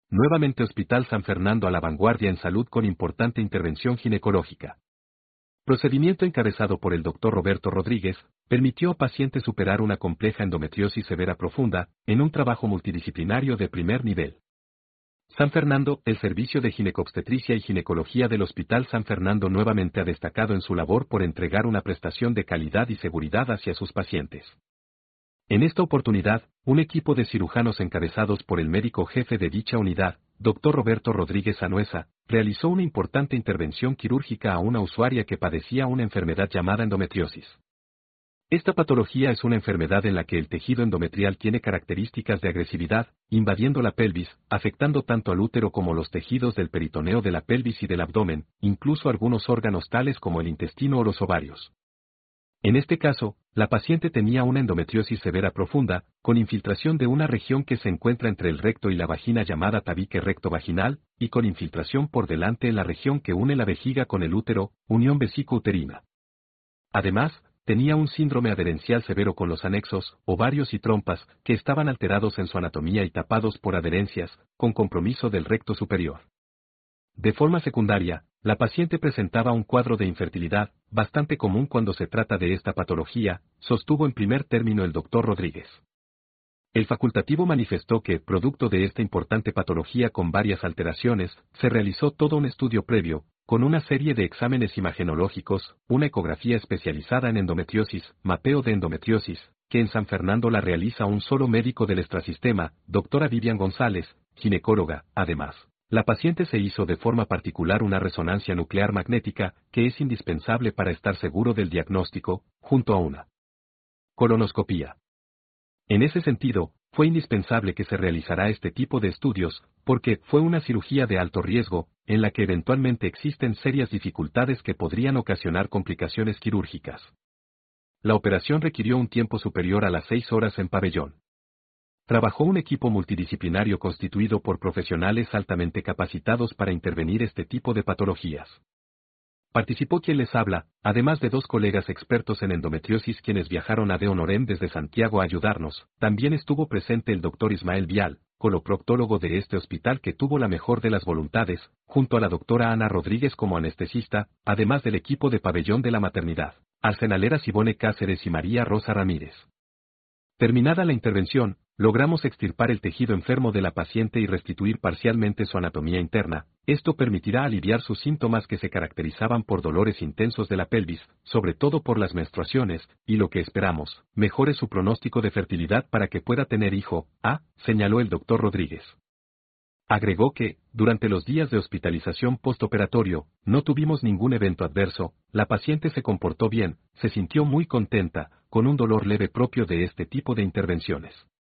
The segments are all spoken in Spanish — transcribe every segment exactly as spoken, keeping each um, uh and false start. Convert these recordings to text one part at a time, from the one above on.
Nuevamente Hospital San Fernando a la vanguardia en salud con importante intervención ginecológica. Procedimiento encabezado por el doctor Roberto Rodríguez, permitió a paciente superar una compleja endometriosis severa profunda, en un trabajo multidisciplinario de primer nivel. San Fernando, el servicio de ginecobstetricia y ginecología del Hospital San Fernando nuevamente ha destacado en su labor por entregar una prestación de calidad y seguridad hacia sus pacientes. En esta oportunidad, un equipo de cirujanos encabezados por el médico jefe de dicha unidad, doctor Roberto Rodríguez Anuesa, realizó una importante intervención quirúrgica a una usuaria que padecía una enfermedad llamada endometriosis. Esta patología es una enfermedad en la que el tejido endometrial tiene características de agresividad, invadiendo la pelvis, afectando tanto al útero como los tejidos del peritoneo de la pelvis y del abdomen, incluso algunos órganos tales como el intestino o los ovarios. En este caso, la paciente tenía una endometriosis severa profunda, con infiltración de una región que se encuentra entre el recto y la vagina llamada tabique recto vaginal, y con infiltración por delante en la región que une la vejiga con el útero, unión vesíco-uterina. Además, tenía un síndrome adherencial severo con los anexos, ovarios y trompas, que estaban alterados en su anatomía y tapados por adherencias, con compromiso del recto superior. De forma secundaria, la paciente presentaba un cuadro de infertilidad, bastante común cuando se trata de esta patología, sostuvo en primer término el doctor Rodríguez. El facultativo manifestó que, producto de esta importante patología con varias alteraciones, se realizó todo un estudio previo, con una serie de exámenes imagenológicos, una ecografía especializada en endometriosis, mapeo de endometriosis, que en San Fernando la realiza un solo médico del extrasistema, doctora Vivian González, ginecóloga, además. La paciente se hizo de forma particular una resonancia nuclear magnética, que es indispensable para estar seguro del diagnóstico, junto a una colonoscopía. En ese sentido, fue indispensable que se realizara este tipo de estudios, porque fue una cirugía de alto riesgo, en la que eventualmente existen serias dificultades que podrían ocasionar complicaciones quirúrgicas. La operación requirió un tiempo superior a las seis horas en pabellón. Trabajó un equipo multidisciplinario constituido por profesionales altamente capacitados para intervenir este tipo de patologías. Participó quien les habla, además de dos colegas expertos en endometriosis quienes viajaron a de Honorem desde Santiago a ayudarnos. También estuvo presente el doctor Ismael Vial, coloproctólogo de este hospital que tuvo la mejor de las voluntades, junto a la doctora Ana Rodríguez como anestesista, además del equipo de pabellón de la maternidad, Arsenalera Sibone Cáceres y María Rosa Ramírez. Terminada la intervención, logramos extirpar el tejido enfermo de la paciente y restituir parcialmente su anatomía interna. Esto permitirá aliviar sus síntomas que se caracterizaban por dolores intensos de la pelvis, sobre todo por las menstruaciones, y lo que esperamos, mejore su pronóstico de fertilidad para que pueda tener hijo, ah, señaló el doctor Rodríguez. Agregó que, durante los días de hospitalización postoperatorio, no tuvimos ningún evento adverso, la paciente se comportó bien, se sintió muy contenta, con un dolor leve propio de este tipo de intervenciones.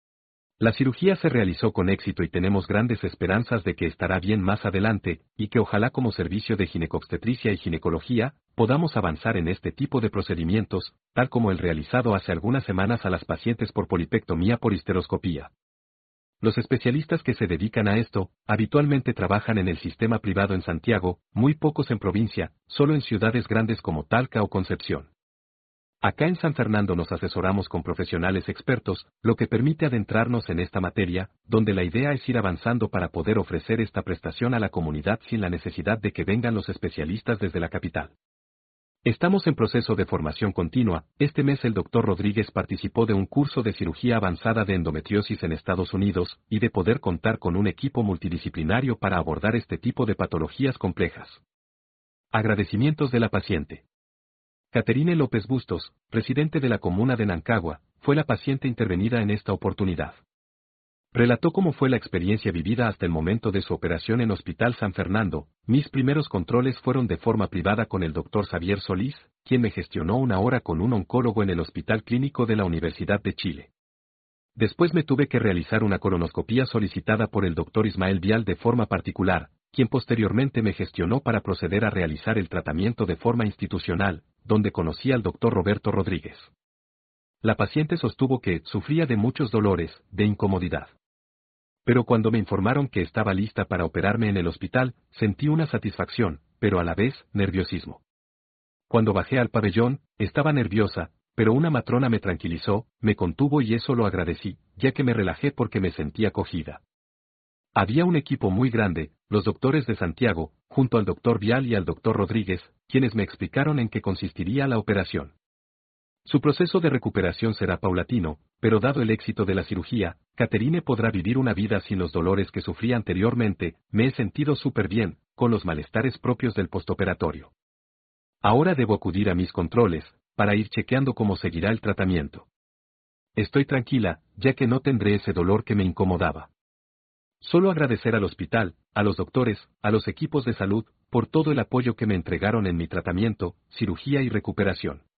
La cirugía se realizó con éxito y tenemos grandes esperanzas de que estará bien más adelante, y que ojalá como servicio de ginecobstetricia y ginecología, podamos avanzar en este tipo de procedimientos, tal como el realizado hace algunas semanas a las pacientes por polipectomía por histeroscopía. Los especialistas que se dedican a esto, habitualmente trabajan en el sistema privado en Santiago, muy pocos en provincia, solo en ciudades grandes como Talca o Concepción. Acá en San Fernando nos asesoramos con profesionales expertos, lo que permite adentrarnos en esta materia, donde la idea es ir avanzando para poder ofrecer esta prestación a la comunidad sin la necesidad de que vengan los especialistas desde la capital. Estamos en proceso de formación continua. Este mes el doctor Rodríguez participó de un curso de cirugía avanzada de endometriosis en Estados Unidos, y de poder contar con un equipo multidisciplinario para abordar este tipo de patologías complejas. Agradecimientos de la paciente. Caterine López Bustos, residente de la comuna de Nancagua, fue la paciente intervenida en esta oportunidad. Relató cómo fue la experiencia vivida hasta el momento de su operación en Hospital San Fernando. Mis primeros controles fueron de forma privada con el doctor Xavier Solís, quien me gestionó una hora con un oncólogo en el Hospital Clínico de la Universidad de Chile. Después me tuve que realizar una colonoscopía solicitada por el doctor Ismael Vial de forma particular, quien posteriormente me gestionó para proceder a realizar el tratamiento de forma institucional, donde conocí al doctor Roberto Rodríguez. La paciente sostuvo que sufría de muchos dolores, de incomodidad. Pero cuando me informaron que estaba lista para operarme en el hospital, sentí una satisfacción, pero a la vez, nerviosismo. Cuando bajé al pabellón, estaba nerviosa, pero una matrona me tranquilizó, me contuvo y eso lo agradecí, ya que me relajé porque me sentía acogida. Había un equipo muy grande, los doctores de Santiago, junto al doctor Vial y al doctor Rodríguez, quienes me explicaron en qué consistiría la operación. Su proceso de recuperación será paulatino, pero dado el éxito de la cirugía, Caterine podrá vivir una vida sin los dolores que sufría anteriormente. Me he sentido súper bien, con los malestares propios del postoperatorio. Ahora debo acudir a mis controles, para ir chequeando cómo seguirá el tratamiento. Estoy tranquila, ya que no tendré ese dolor que me incomodaba. Solo agradecer al hospital, a los doctores, a los equipos de salud, por todo el apoyo que me entregaron en mi tratamiento, cirugía y recuperación.